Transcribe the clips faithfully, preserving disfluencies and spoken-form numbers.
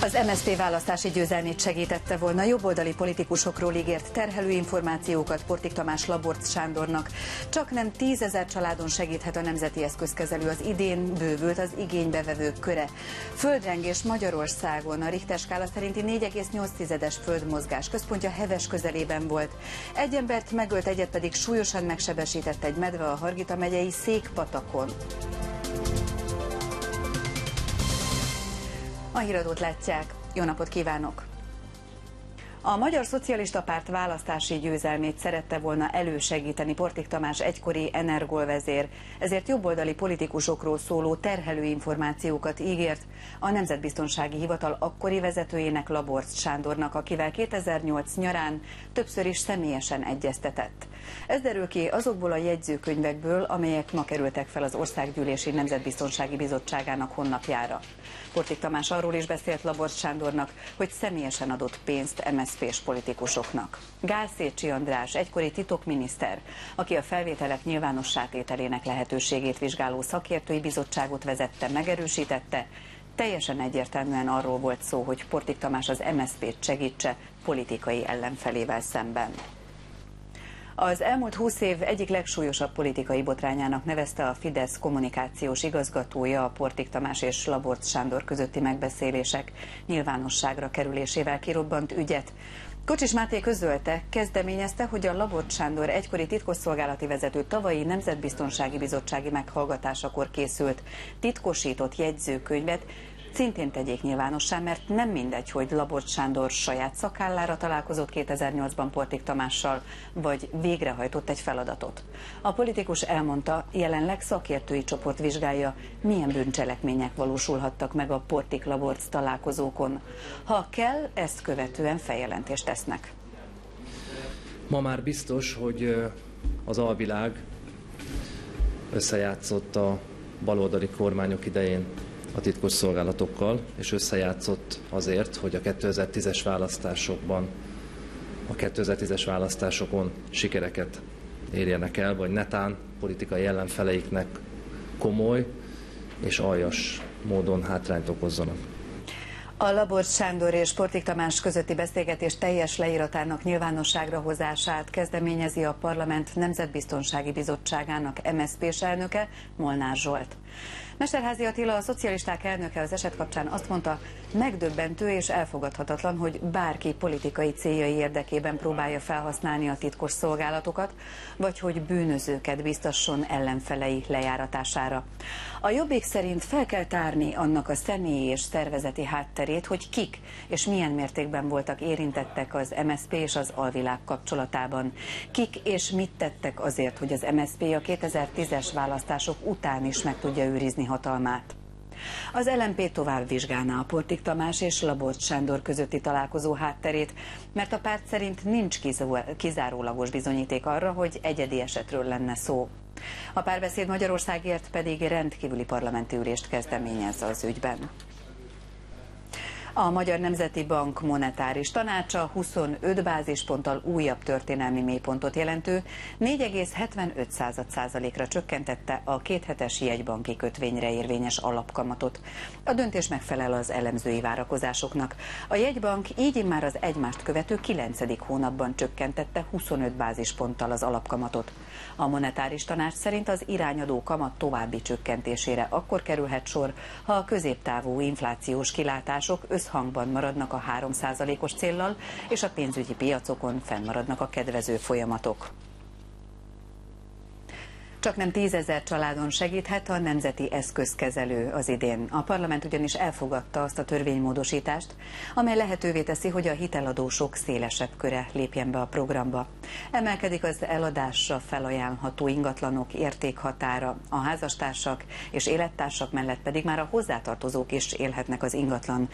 Az em es zé pé választási győzelmét segítette volna jobboldali politikusokról ígért terhelő információkat Portik Tamás Laborc Sándornak. Csak nem tízezer családon segíthet a nemzeti eszközkezelő, az idén bővült az igénybevevők köre. Földrengés Magyarországon, a Richter skála szerinti négy egész nyolc földmozgás központja Heves közelében volt. Egy embert megölt, egyet pedig súlyosan megsebesített egy medve a Hargita megyei Székpatakon. A híradót látják. Jó napot kívánok! A Magyar Szocialista Párt választási győzelmét szerette volna elősegíteni Portik Tamás egykori Energol vezér, ezért jobboldali politikusokról szóló terhelő információkat ígért a Nemzetbiztonsági Hivatal akkori vezetőjének, Laborc Sándornak, akivel kétezer-nyolc nyarán többször is személyesen egyeztetett. Ez derül ki azokból a jegyzőkönyvekből, amelyek ma kerültek fel az Országgyűlési Nemzetbiztonsági Bizottságának honlapjára. Portik Tamás arról is beszélt Laborc Sándornak, hogy személyesen adott pénzt em es zé pés politikusoknak. Gál Szécsi András, egykori titokminiszter, aki a felvételek nyilvánossá tételének lehetőségét vizsgáló szakértői bizottságot vezette, megerősítette, teljesen egyértelműen arról volt szó, hogy Portik Tamás az em es zé pét segítse politikai ellenfelével szemben. Az elmúlt húsz év egyik legsúlyosabb politikai botrányának nevezte a Fidesz kommunikációs igazgatója a Portik Tamás és Laborc Sándor közötti megbeszélések nyilvánosságra kerülésével kirobbant ügyet. Kocsis Máté közölte, kezdeményezte, hogy a Laborc Sándor egykori titkosszolgálati vezető tavalyi Nemzetbiztonsági Bizottsági meghallgatásakor készült titkosított jegyzőkönyvet szintén tegyék nyilvánossá, mert nem mindegy, hogy Laborc Sándor saját szakállára találkozott kétezer-nyolcban Portik Tamással, vagy végrehajtott egy feladatot. A politikus elmondta, jelenleg szakértői csoport vizsgálja, milyen bűncselekmények valósulhattak meg a Portik-Laborc találkozókon. Ha kell, ezt követően feljelentést tesznek. Ma már biztos, hogy az alvilág összejátszott a baloldali kormányok idején a titkos szolgálatokkal, és összejátszott azért, hogy a kétezer-tízes választásokban, a kétezer-tízes választásokon sikereket érjenek el, vagy netán politikai ellenfeleiknek komoly és aljas módon hátrányt okozzanak. A Laborc Sándor és Portik Tamás közötti beszélgetés teljes leíratának nyilvánosságra hozását kezdeményezi a Parlament Nemzetbiztonsági Bizottságának em es zé pés elnöke, Molnár Zsolt. Mesterházy Attila, a szocialisták elnöke az eset kapcsán azt mondta, megdöbbentő és elfogadhatatlan, hogy bárki politikai céljai érdekében próbálja felhasználni a titkos szolgálatokat, vagy hogy bűnözőket biztasson ellenfelei lejáratására. A Jobbik szerint fel kell tárni annak a személyi és szervezeti hátterét, hogy kik és milyen mértékben voltak érintettek az em es zé pé és az alvilág kapcsolatában. Kik és mit tettek azért, hogy az em es zé pé a kétezer-tízes választások után is meg tudja őrizni hatalmát. Az el em pé tovább vizsgálná a Portik Tamás és Laborc Sándor közötti találkozó hátterét, mert a párt szerint nincs kizárólagos bizonyíték arra, hogy egyedi esetről lenne szó. A Párbeszéd Magyarországért pedig rendkívüli parlamenti ülést kezdeményez az ügyben. A Magyar Nemzeti Bank monetáris tanácsa huszonöt bázisponttal újabb történelmi mélypontot jelentő négy egész hetvenöt százalékra csökkentette a kéthetes jegybanki kötvényre érvényes alapkamatot. A döntés megfelel az elemzői várakozásoknak. A jegybank így már az egymást követő kilencedik hónapban csökkentette huszonöt bázisponttal az alapkamatot. A monetáris tanács szerint az irányadó kamat további csökkentésére akkor kerülhet sor, ha a középtávú inflációs kilátások összhangban maradnak a három százalékos céllal, és a pénzügyi piacokon fennmaradnak a kedvező folyamatok. Csak nem tízezer családon segíthet a nemzeti eszközkezelő az idén. A parlament ugyanis elfogadta azt a törvénymódosítást, amely lehetővé teszi, hogy a hiteladósok szélesebb köre lépjen be a programba. Emelkedik az eladásra felajánlható ingatlanok értékhatára, a házastársak és élettársak mellett pedig már a hozzátartozók is élhetnek az ingatlan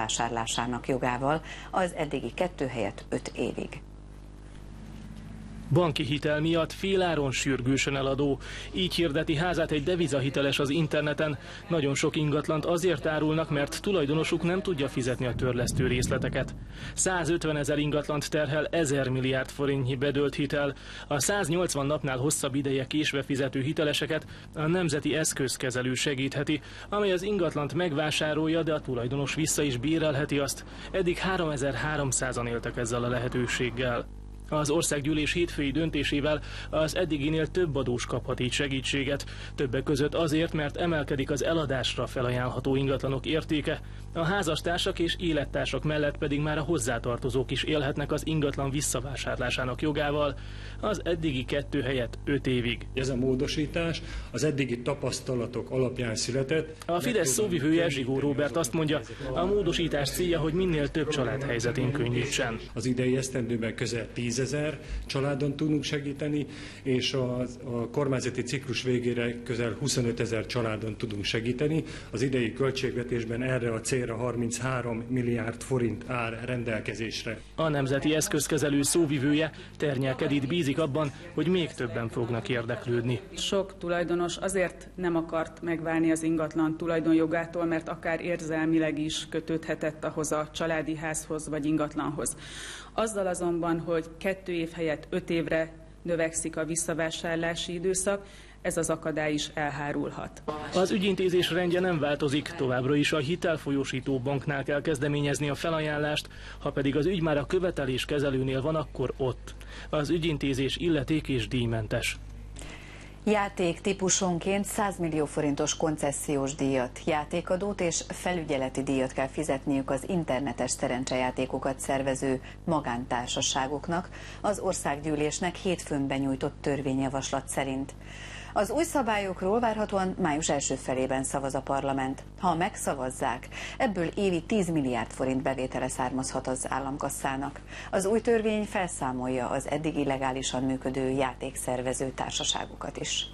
visszavásárlásának jogával, az eddigi kettő helyett öt évig. Banki hitel miatt féláron sürgősen eladó. Így hirdeti házát egy devizahiteles az interneten. Nagyon sok ingatlant azért árulnak, mert tulajdonosuk nem tudja fizetni a törlesztő részleteket. százötven ezer ingatlant terhel ezer milliárd forintnyi bedőlt hitel. A száznyolcvan napnál hosszabb ideje késve fizető hiteleseket a Nemzeti Eszközkezelő segítheti, amely az ingatlant megvásárolja, de a tulajdonos vissza is bérelheti azt. Eddig háromezer-háromszázan éltek ezzel a lehetőséggel. Az országgyűlés hétfői döntésével az eddiginél több adós kaphat így segítséget. Többek között azért, mert emelkedik az eladásra felajánlható ingatlanok értéke. A házastársak és élettársak mellett pedig már a hozzátartozók is élhetnek az ingatlan visszavásárlásának jogával, az eddigi kettő helyett öt évig. Ez a módosítás az eddigi tapasztalatok alapján született. A Fidesz szóvivője Zsigó Róbert azt mondja, a módosítás célja, hogy minél több család helyzetén könnyítsen. Az idei esztendőben közel tízezer családon tudunk segíteni, és a, a kormányzati ciklus végére közel huszonötezer családon tudunk segíteni. Az idei költségvetésben erre a célra harminchárom milliárd forint áll rendelkezésre. A Nemzeti Eszközkezelő szóvivője Ternyel Edit bízik abban, hogy még többen fognak érdeklődni. Sok tulajdonos azért nem akart megválni az ingatlan tulajdonjogától, mert akár érzelmileg is kötődhetett ahhoz a családi házhoz vagy ingatlanhoz. Azzal azonban, hogy kettő év helyett öt évre növekszik a visszavásárlási időszak, ez az akadály is elhárulhat. Az ügyintézés rendje nem változik, továbbra is a hitelfolyósító banknál kell kezdeményezni a felajánlást, ha pedig az ügy már a követeléskezelőnél van, akkor ott. Az ügyintézés illeték és díjmentes. Játék típusonként száz millió forintos koncesziós díjat, játékadót és felügyeleti díjat kell fizetniük az internetes szerencsejátékokat szervező magántársaságoknak az országgyűlésnek hétfőn benyújtott törvényjavaslat szerint. Az új szabályokról várhatóan május első felében szavaz a parlament. Ha megszavazzák, ebből évi tíz milliárd forint bevétele származhat az államkasszának. Az új törvény felszámolja az eddig illegálisan működő játékszervező társaságokat is.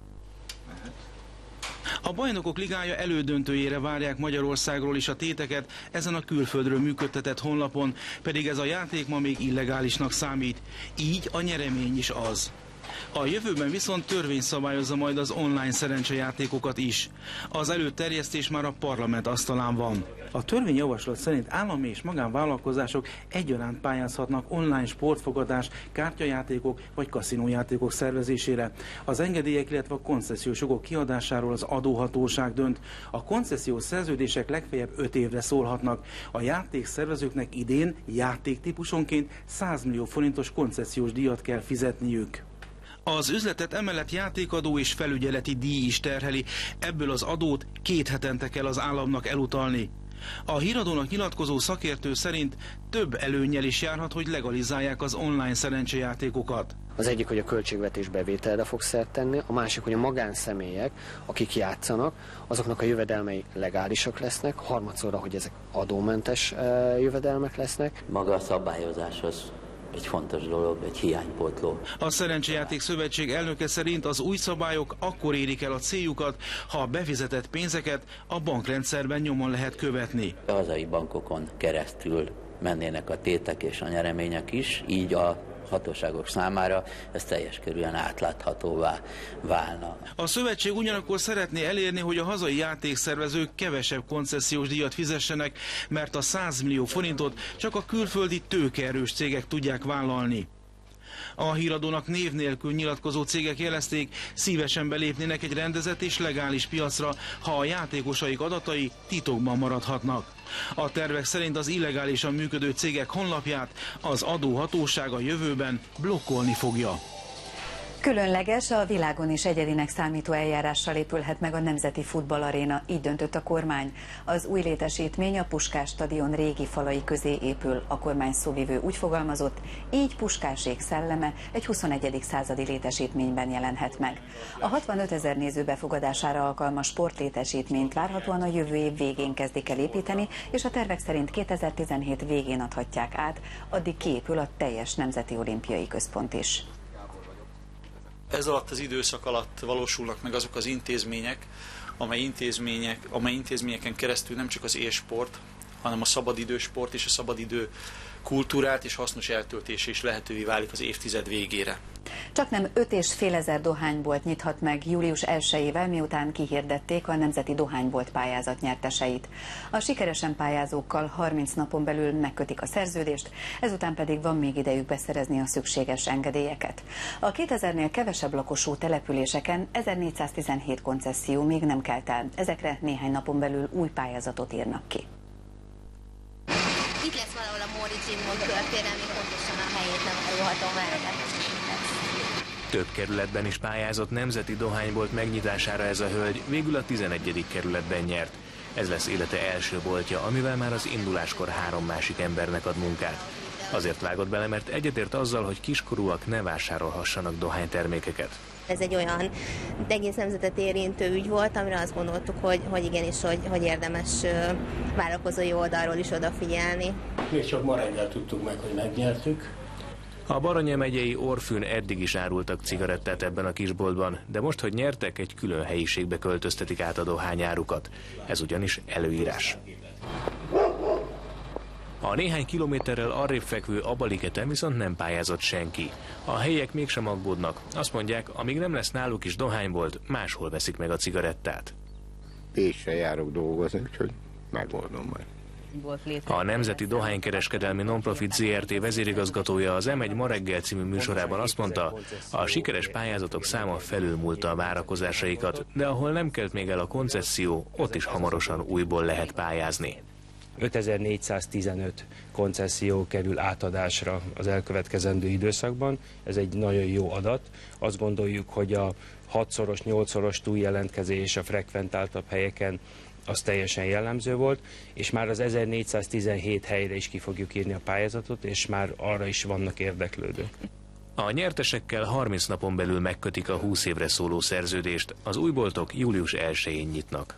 A Bajnokok Ligája elődöntőjére várják Magyarországról is a téteket ezen a külföldről működtetett honlapon, pedig ez a játék ma még illegálisnak számít. Így a nyeremény is az. A jövőben viszont törvény szabályozza majd az online szerencsejátékokat is. Az előterjesztés már a parlament asztalán van. A törvényjavaslat szerint állami és magánvállalkozások egyaránt pályázhatnak online sportfogadás, kártyajátékok vagy kaszinójátékok szervezésére. Az engedélyek, illetve a koncesziós jogok kiadásáról az adóhatóság dönt. A koncesziós szerződések legfeljebb öt évre szólhatnak. A játékszervezőknek idén játéktípusonként száz millió forintos koncesziós díjat kell fizetniük. Az üzletet emellett játékadó és felügyeleti díj is terheli, ebből az adót két hetente kell az államnak elutalni. A Híradónak nyilatkozó szakértő szerint több előnnyel is járhat, hogy legalizálják az online szerencsejátékokat. Az egyik, hogy a költségvetés bevételre fog szert tenni, a másik, hogy a magánszemélyek, akik játszanak, azoknak a jövedelmei legálisak lesznek, harmadszorra, hogy ezek adómentes jövedelmek lesznek. Maga a szabályozás az egy fontos dolog, egy hiánypótló. A Szerencsejáték Szövetség elnöke szerint az új szabályok akkor érik el a céljukat, ha a befizetett pénzeket a bankrendszerben nyomon lehet követni. A hazai bankokon keresztül mennének a tétek és a nyeremények is, így a hatóságok számára ez teljes körűen átláthatóvá válna. A szövetség ugyanakkor szeretné elérni, hogy a hazai játékszervezők kevesebb koncesziós díjat fizessenek, mert a száz millió forintot csak a külföldi tőkeerős cégek tudják vállalni. A Híradónak név nélkül nyilatkozó cégek jelezték, szívesen belépnének egy rendezett és legális piacra, ha a játékosaik adatai titokban maradhatnak. A tervek szerint az illegálisan működő cégek honlapját az adóhatóság a jövőben blokkolni fogja. Különleges, a világon is egyedinek számító eljárással épülhet meg a Nemzeti Futballaréna, így döntött a kormány. Az új létesítmény a Puskás stadion régi falai közé épül. A kormány szóvivő úgy fogalmazott, így Puskásék szelleme egy huszonegyedik századi létesítményben jelenhet meg. A hatvanöt ezer néző befogadására alkalmas sportlétesítményt várhatóan a jövő év végén kezdik el építeni, és a tervek szerint kétezer-tizenhét végén adhatják át, addig kiépül a teljes Nemzeti Olimpiai Központ is. Ez alatt az időszak alatt valósulnak meg azok az intézmények, amely, intézmények, amely intézményeken keresztül nem csak az e-sport, hanem a szabadidősport és a szabadidő kultúrát és hasznos eltöltés is lehetővé válik az évtized végére. Csaknem öt és fél ezer dohánybolt nyithat meg július elsejével, miután kihirdették a Nemzeti Dohánybolt pályázat nyerteseit. A sikeresen pályázókkal harminc napon belül megkötik a szerződést, ezután pedig van még idejük beszerezni a szükséges engedélyeket. A kétezernél kevesebb lakosú településeken ezernégyszáztizenhét koncesszió még nem kelt el. Ezekre néhány napon belül új pályázatot írnak ki. Itt lesz valahol a Móri Zsigmond történelmi, pontosan a helyét nem árulhatom el, de több kerületben is pályázott nemzeti dohánybolt megnyitására ez a hölgy, végül a tizenegyedik kerületben nyert. Ez lesz élete első boltja, amivel már az induláskor három másik embernek ad munkát. Azért vágott bele, mert egyetért azzal, hogy kiskorúak ne vásárolhassanak dohánytermékeket. Ez egy olyan egész nemzetet érintő ügy volt, amire azt gondoltuk, hogy, hogy igenis, hogy, hogy érdemes vállalkozói oldalról is odafigyelni. Még csak ma reggel tudtuk meg, hogy megnyertük. A Baranya megyei Orfűn eddig is árultak cigarettát ebben a kisboltban, de most, hogy nyertek, egy külön helyiségbe költöztetik át a dohányárukat. Ez ugyanis előírás. A néhány kilométerrel arrébb fekvő Abaliketen viszont nem pályázott senki. A helyiek mégsem aggódnak. Azt mondják, amíg nem lesz náluk is dohánybolt, máshol veszik meg a cigarettát. Pécsre járok dolgozni, úgyhogy megoldom majd. A Nemzeti Dohánykereskedelmi Nonprofit zé er té vezérigazgatója az em egy ma reggel című műsorában azt mondta, a sikeres pályázatok száma felülmúlta a várakozásaikat, de ahol nem kelt még el a koncesszió, ott is hamarosan újból lehet pályázni. ötezer-négyszáztizenöt koncesszió kerül átadásra az elkövetkezendő időszakban. Ez egy nagyon jó adat. Azt gondoljuk, hogy a hatszoros, nyolcszoros túljelentkezés a frekventáltabb helyeken az teljesen jellemző volt, és már az ezernégyszáztizenhét helyre is ki fogjuk írni a pályázatot, és már arra is vannak érdeklődők. A nyertesekkel harminc napon belül megkötik a húsz évre szóló szerződést, az új boltok július elsején nyitnak.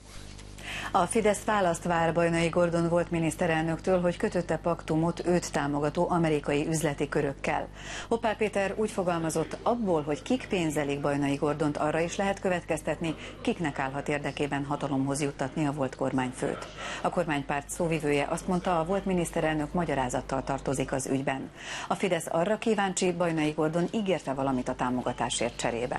A Fidesz választ vár Bajnai Gordon volt miniszterelnöktől, hogy kötötte paktumot őt támogató amerikai üzleti körökkel. Hoppár Péter úgy fogalmazott, abból, hogy kik pénzelik Bajnai Gordont, arra is lehet következtetni, kiknek állhat érdekében hatalomhoz juttatni a volt kormányfőt. A kormánypárt szóvivője azt mondta, a volt miniszterelnök magyarázattal tartozik az ügyben. A Fidesz arra kíváncsi, Bajnai Gordon ígérte valamit a támogatásért cserébe.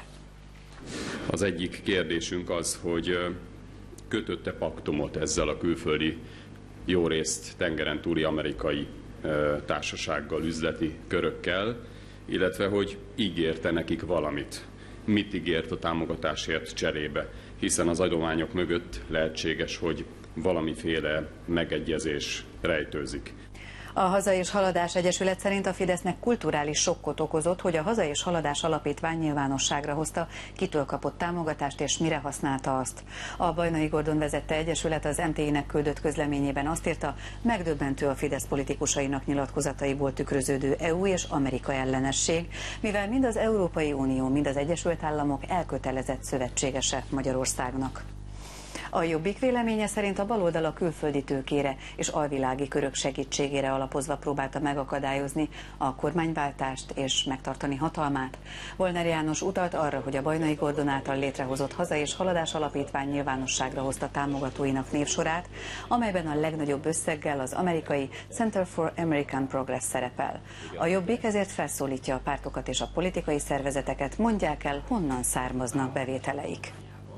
Az egyik kérdésünk az, hogy kötötte paktumot ezzel a külföldi, jórészt tengeren túli amerikai társasággal, üzleti körökkel, illetve hogy ígérte nekik valamit. Mit ígért a támogatásért cserébe, hiszen az adományok mögött lehetséges, hogy valamiféle megegyezés rejtőzik. A Haza és Haladás Egyesület szerint a Fidesznek kulturális sokkot okozott, hogy a Haza és Haladás Alapítvány nyilvánosságra hozta, kitől kapott támogatást és mire használta azt. A Bajnai Gordon vezette egyesület az em té i-nek küldött közleményében azt írta, megdöbbentő a Fidesz politikusainak nyilatkozataiból tükröződő é u és Amerika ellenesség, mivel mind az Európai Unió, mind az Egyesült Államok elkötelezett szövetségese Magyarországnak. A Jobbik véleménye szerint a baloldal a külföldi tőkére és alvilági körök segítségére alapozva próbálta megakadályozni a kormányváltást és megtartani hatalmát. Volner János utalt arra, hogy a Bajnai Gordon által létrehozott Haza és Haladás Alapítvány nyilvánosságra hozta támogatóinak névsorát, amelyben a legnagyobb összeggel az amerikai Center for American Progress szerepel. A Jobbik ezért felszólítja a pártokat és a politikai szervezeteket, mondják el, honnan származnak bevételeik.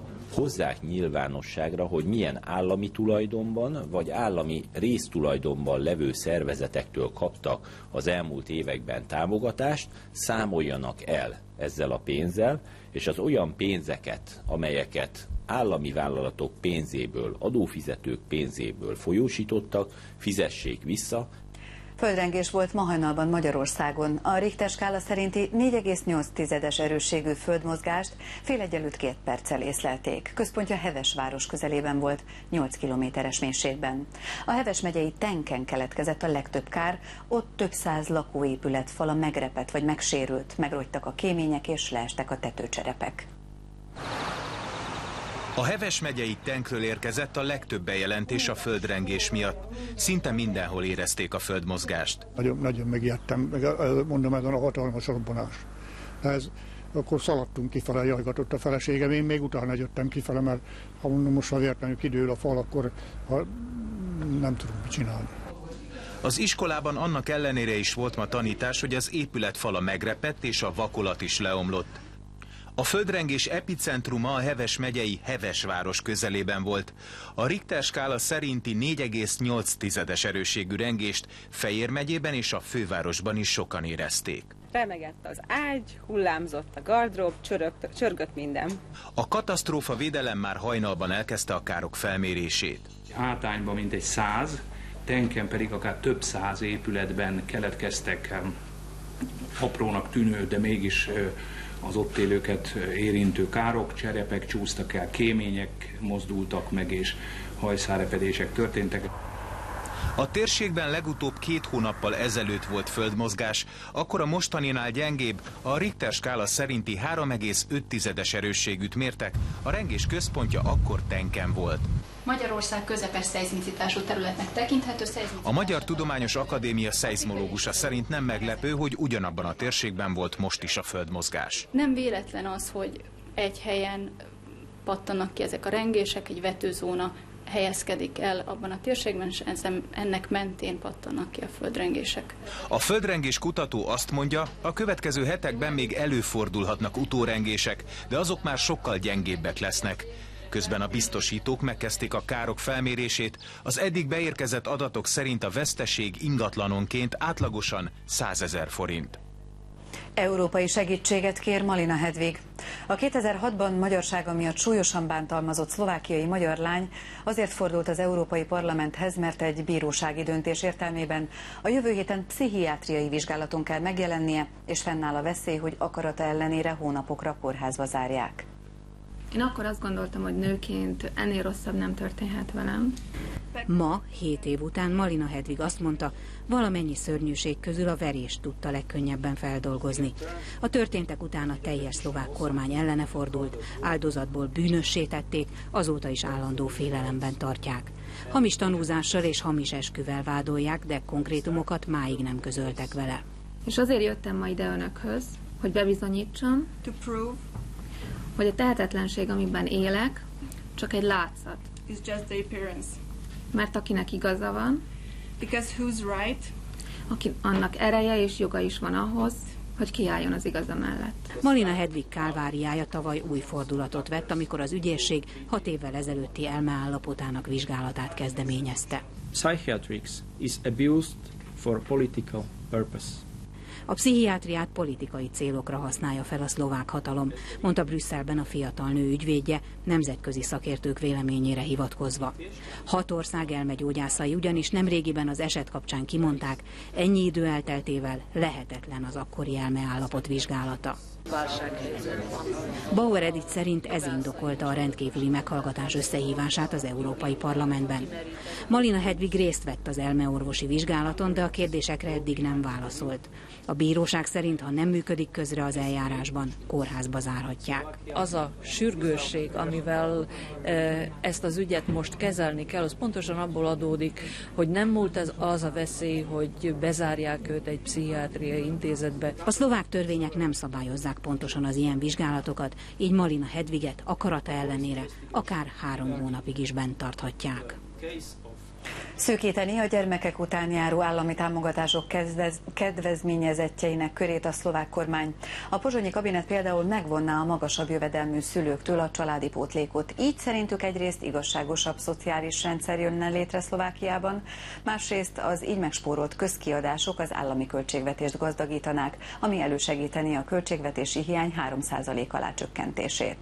Hozzák nyilvánosságra, hogy milyen állami tulajdonban vagy állami résztulajdonban levő szervezetektől kaptak az elmúlt években támogatást, számoljanak el ezzel a pénzzel, és az olyan pénzeket, amelyeket állami vállalatok pénzéből, adófizetők pénzéből folyósítottak, fizessék vissza. Földrengés volt ma hajnalban Magyarországon. A Richter skála szerinti négy egész nyolc tizedes erősségű földmozgást fél egy előtt két perccel észlelték. Központja Heves város közelében volt, nyolc kilométeres mélységben. A Heves megyei Tenken keletkezett a legtöbb kár, ott több száz lakóépület fala megrepett vagy megsérült, megrogytak a kémények és leestek a tetőcserepek. A Heves megyei Tenkről érkezett a legtöbb bejelentés a földrengés miatt. Szinte mindenhol érezték a földmozgást. Nagyon, nagyon megijedtem, meg, mondom, ezen a hatalmas robbanás. Ez, akkor szaladtunk kifele, jajgatott a feleségem, én még utána jöttem kifele, mert ha mondom, most ha véletlenül kidől a fal, akkor ha nem tudunk mit csinálni. Az iskolában annak ellenére is volt ma tanítás, hogy az épület fala megrepett és a vakolat is leomlott. A földrengés epicentruma a Heves megyei Hevesváros közelében volt. A Richter skála szerinti négy egész nyolc tizedes erősségű rengést Fejér megyében és a fővárosban is sokan érezték. Remegett az ágy, hullámzott a gardrób, csörögt, csörgött minden. A katasztrófa védelem már hajnalban elkezdte a károk felmérését. Átányban mintegy száz, tenken pedig akár több száz épületben keletkeztek aprónak tűnő, de mégis az ott élőket érintő károk, cserepek csúsztak el, kémények mozdultak meg és hajszárepedések történtek. A térségben legutóbb két hónappal ezelőtt volt földmozgás, akkor a mostaninál gyengébb, a Richter skála szerinti három egész öt tizedes erősségűt mértek, a rengés központja akkor tenken volt. Magyarország közepes szeizmicitású területnek tekinthető szeizmicitás. A Magyar Tudományos Akadémia szeizmológusa szerint nem meglepő, hogy ugyanabban a térségben volt most is a földmozgás. Nem véletlen az, hogy egy helyen pattanak ki ezek a rengések, egy vetőzóna helyezkedik el abban a térségben, és ennek mentén pattanak ki a földrengések. A földrengés kutató azt mondja, a következő hetekben még előfordulhatnak utórengések, de azok már sokkal gyengébbek lesznek. Közben a biztosítók megkezdték a károk felmérését, az eddig beérkezett adatok szerint a veszteség ingatlanonként átlagosan százezer forint. Európai segítséget kér Malina Hedvig. A kétezer-hatban magyarsága miatt súlyosan bántalmazott szlovákiai magyar lány azért fordult az Európai Parlamenthez, mert egy bírósági döntés értelmében a jövő héten pszichiátriai vizsgálaton kell megjelennie, és fennáll a veszély, hogy akarata ellenére hónapokra kórházba zárják. Én akkor azt gondoltam, hogy nőként ennél rosszabb nem történhet velem. Ma, hét év után Malina Hedvig azt mondta, valamennyi szörnyűség közül a verést tudta legkönnyebben feldolgozni. A történtek után a teljes szlovák kormány ellene fordult, áldozatból bűnössé tették, azóta is állandó félelemben tartják. Hamis tanúzással és hamis esküvel vádolják, de konkrétumokat máig nem közöltek vele. És azért jöttem ma ide önökhöz, hogy bebizonyítsam, to prove, hogy a tehetetlenség, amiben élek, csak egy látszat. It's just the appearance. Mert akinek igaza van, because who's right, aki annak ereje és joga is van ahhoz, hogy kiálljon az igaza mellett. Malina Hedvig kálváriája tavaly új fordulatot vett, amikor az ügyészség hat évvel ezelőtti elmeállapotának vizsgálatát kezdeményezte. Psychiatrics is abused for political purpose. A pszichiátriát politikai célokra használja fel a szlovák hatalom, mondta Brüsszelben a fiatal nő ügyvédje, nemzetközi szakértők véleményére hivatkozva. Hat ország elmegyógyászai ugyanis nemrégiben az eset kapcsán kimondták, ennyi idő elteltével lehetetlen az akkori elmeállapot vizsgálata. Bauer Edith szerint ez indokolta a rendkívüli meghallgatás összehívását az Európai Parlamentben. Malina Hedvig részt vett az elmeorvosi vizsgálaton, de a kérdésekre eddig nem válaszolt. A bíróság szerint, ha nem működik közre az eljárásban, kórházba zárhatják. Az a sürgősség, amivel e, ezt az ügyet most kezelni kell, az pontosan abból adódik, hogy nem múlt ez az a veszély, hogy bezárják őt egy pszichiátriai intézetbe. A szlovák törvények nem szabályozzák pontosan az ilyen vizsgálatokat, így Malina Hedviget akarata ellenére akár három hónapig is bent tarthatják. Szűkíteni a gyermekek után járó állami támogatások kedvezményezettjeinek körét a szlovák kormány. A pozsonyi kabinet például megvonná a magasabb jövedelmű szülőktől a családi pótlékot. Így szerintük egyrészt igazságosabb szociális rendszer jönne létre Szlovákiában, másrészt az így megspórolt közkiadások az állami költségvetést gazdagítanák, ami elősegíteni a költségvetési hiány három százalék alá csökkentését.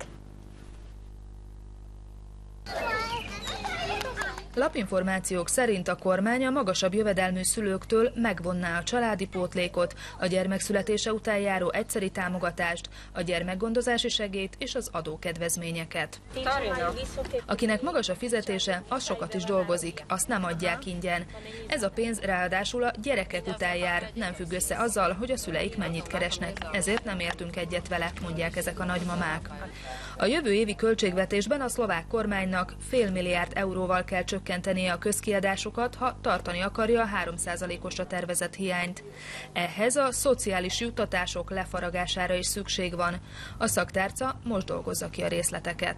Lapinformációk szerint a kormány a magasabb jövedelmű szülőktől megvonná a családi pótlékot, a gyermek születése után járó egyszeri támogatást, a gyermekgondozási segélyt és az adókedvezményeket. Akinek magas a fizetése, az sokat is dolgozik, azt nem adják ingyen. Ez a pénz ráadásul a gyerekek után jár, nem függ össze azzal, hogy a szüleik mennyit keresnek, ezért nem értünk egyet vele, mondják ezek a nagymamák. A jövő évi költségvetésben a szlovák kormánynak fél milliárd euróval kell csökkentenie a közkiadásokat, ha tartani akarja a három százalékosra tervezett hiányt. Ehhez a szociális juttatások lefaragására is szükség van. A szaktárca most dolgozza ki a részleteket.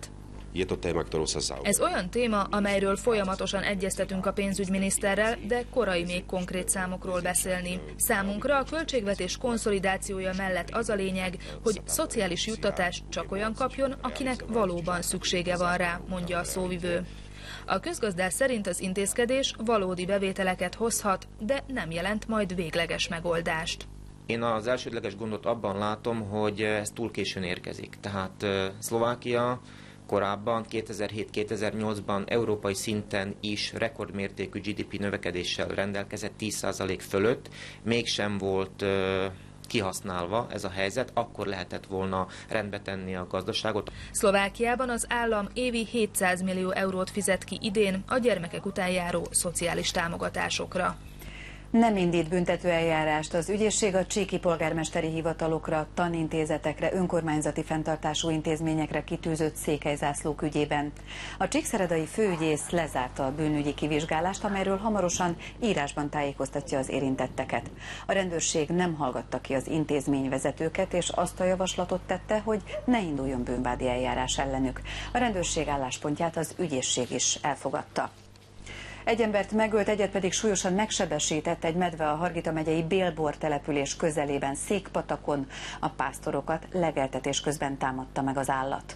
Ez olyan téma, amelyről folyamatosan egyeztetünk a pénzügyminiszterrel, de korai még konkrét számokról beszélni. Számunkra a költségvetés konszolidációja mellett az a lényeg, hogy szociális juttatást csak olyan kapjon, akinek valóban szüksége van rá, mondja a szóvivő. A közgazdász szerint az intézkedés valódi bevételeket hozhat, de nem jelent majd végleges megoldást. Én az elsődleges gondot abban látom, hogy ez túl későn érkezik. Tehát Szlovákia korábban, kétezer-hét kétezer-nyolcban európai szinten is rekordmértékű gé dé pé növekedéssel rendelkezett, tíz százalék fölött, mégsem volt kihasználva ez a helyzet, akkor lehetett volna rendbe tenni a gazdaságot. Szlovákiában az állam évi hétszáz millió eurót fizet ki idén a gyermekek után járó szociális támogatásokra. Nem indít büntetőeljárást az ügyészség a csíki polgármesteri hivatalokra, tanintézetekre, önkormányzati fenntartású intézményekre kitűzött székelyzászlók ügyében. A csíkszeredai főügyész lezárta a bűnügyi kivizsgálást, amelyről hamarosan írásban tájékoztatja az érintetteket. A rendőrség nem hallgatta ki az intézményvezetőket, és azt a javaslatot tette, hogy ne induljon bűnvádi eljárás ellenük. A rendőrség álláspontját az ügyészség is elfogadta. Egy embert megölt, egyet pedig súlyosan megsebesített egy medve a Hargita megyei Bélbor település közelében, Székpatakon. A pásztorokat legeltetés közben támadta meg az állat.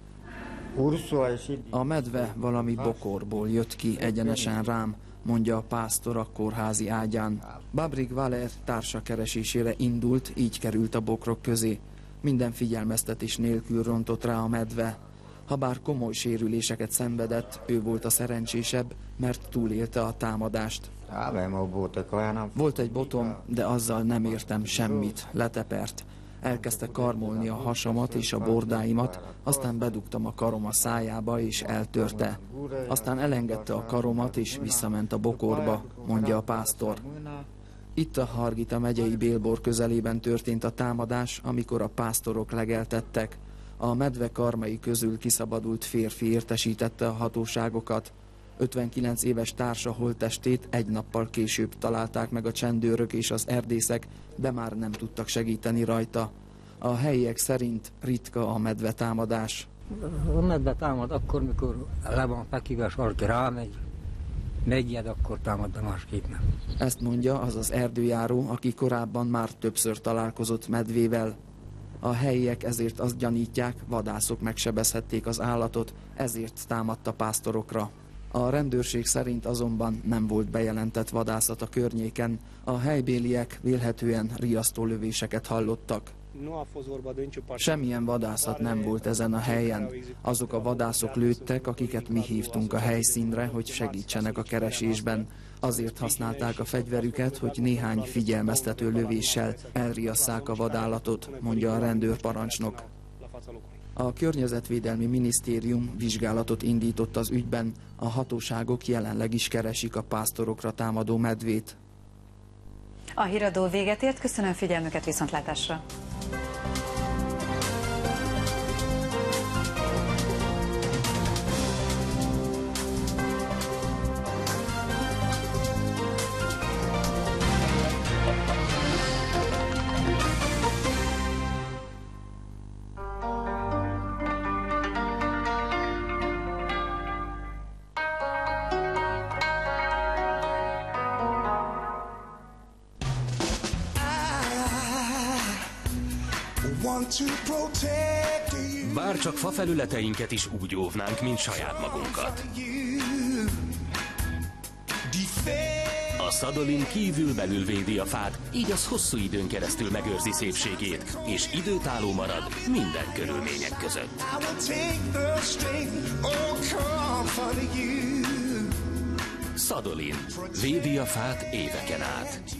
A medve valami bokorból jött ki egyenesen rám, mondja a pásztor a kórházi ágyán. Babrik Valer társa keresésére indult, így került a bokrok közé. Minden figyelmeztetés nélkül rontott rá a medve. Habár komoly sérüléseket szenvedett, ő volt a szerencsésebb, mert túlélte a támadást. Volt egy botom, de azzal nem értem semmit, letepert. Elkezdte karmolni a hasamat és a bordáimat, aztán bedugtam a karom a szájába és eltörte. Aztán elengedte a karomat és visszament a bokorba, mondja a pásztor. Itt a Hargita megyei Bélbor közelében történt a támadás, amikor a pásztorok legeltettek. A medve karmai közül kiszabadult férfi értesítette a hatóságokat. ötvenkilenc éves társa holttestét egy nappal később találták meg a csendőrök és az erdészek, de már nem tudtak segíteni rajta. A helyiek szerint ritka a medve támadás. A medve támad akkor, mikor le van feküdve, és valaki rámegy, megjed, akkor támad, de másképp nem. Ezt mondja az az erdőjáró, aki korábban már többször találkozott medvével. A helyiek ezért azt gyanítják, vadászok megsebezhették az állatot, ezért támadt a pásztorokra. A rendőrség szerint azonban nem volt bejelentett vadászat a környéken, a helybéliek vélhetően riasztólövéseket hallottak. Semmilyen vadászat nem volt ezen a helyen. Azok a vadászok lőttek, akiket mi hívtunk a helyszínre, hogy segítsenek a keresésben. Azért használták a fegyverüket, hogy néhány figyelmeztető lövéssel elriasszák a vadállatot, mondja a rendőrparancsnok. A Környezetvédelmi Minisztérium vizsgálatot indított az ügyben, a hatóságok jelenleg is keresik a pásztorokra támadó medvét. A híradó véget ért, köszönöm figyelmüket, viszontlátásra! Bárcsak fafelületeinket is úgy óvnánk, mint saját magunkat. A Sadolin kívül-belül védi a fát, így az hosszú időn keresztül megőrzi szépségét, és időtálló marad minden körülmények között. Sadolin védi a fát éveken át.